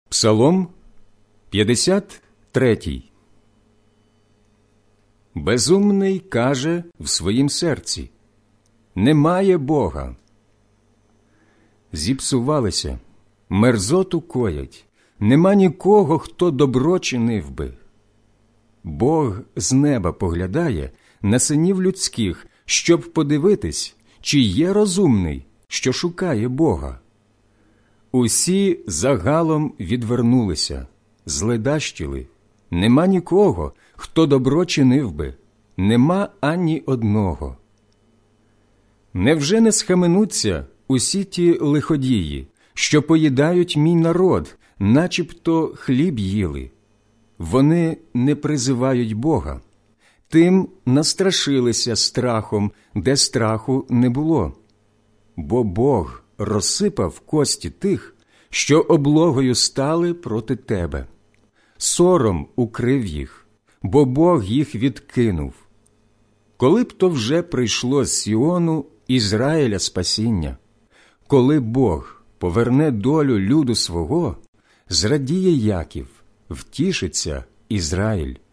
Псалом 53. Безумний каже в своїм серці: «Немає Бога». Зіпсувалися, мерзоту коять, нема нікого, хто добро чинив би. Бог з неба поглядає на синів людських, щоб подивитись, чи є розумний, що шукає Бога. Усі загалом відвернулися, зледащили. Нема нікого, хто добро чинив би, нема ані одного. Невже не схаменуться усі ті лиходії, що поїдають мій народ, начебто хліб їли? Вони не призивають Бога. Тим настрашилися страхом, де страху не було. Бо Бог розсипав кості тих, що облогою стали проти тебе. Сором укрив їх, бо Бог їх відкинув. Коли б то вже прийшло з Сіону Ізраїля спасіння, коли Бог поверне долю люду свого, зрадіє Яків, втішиться Ізраїль.